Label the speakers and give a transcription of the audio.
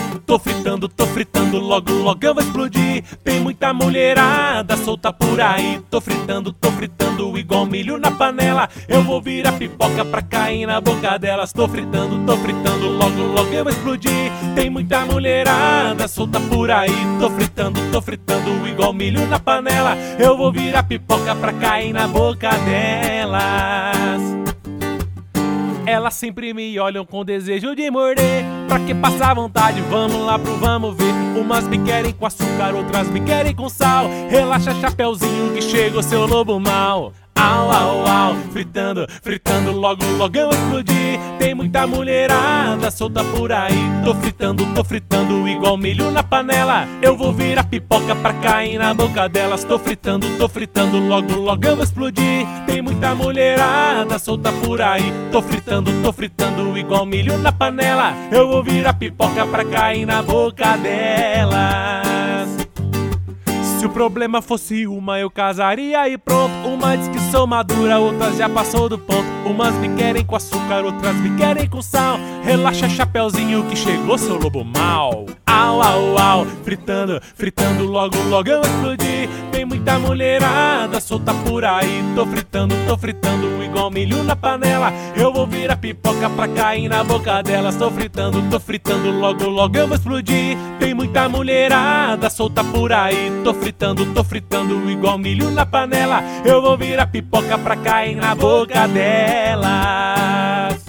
Speaker 1: tô fritando, logo logo eu vou explodir. Tem muita mulherada solta por aí. Tô fritando igual milho na panela. Eu vou virar pipoca pra cair na boca delas. Tô fritando, logo logo eu vou explodir. Tem muita mulherada solta por aí. Tô fritando igual milho na panela. Eu vou virar pipoca pra cair na boca delas. Elas sempre me olham com desejo de morder. Pra que passar vontade? Vamos lá pro vamos ver. Umas me querem com açúcar, outras me querem com sal. Relaxa, chapeuzinho, que chega o seu lobo mau. Au, au, au, fritando, logo logo eu explodir. Tem muita mulherada solta por aí. Tô fritando igual milho na panela. Eu vou virar pipoca pra cair na boca delas. Tô fritando, logo logo eu vou explodir. Tem muita mulherada solta por aí. Tô fritando igual milho na panela. Eu vou virar pipoca pra cair na boca delas. Se o problema fosse uma, eu casaria e pronto. Uma diz que sou madura, outras já passou do ponto. Umas me querem com açúcar, outras me querem com sal. Relaxa, chapeuzinho, que chegou seu lobo mau. Au, au, au, fritando, logo logo eu explodi. Tem muita mulherada solta por aí. Tô fritando igual milho na panela. Eu vou virar pipoca pra cair na boca delas. Tô fritando, logo logo eu vou explodir. Tem muita mulherada solta por aí. Tô fritando igual milho na panela. Eu vou virar pipoca pra cair na boca delas.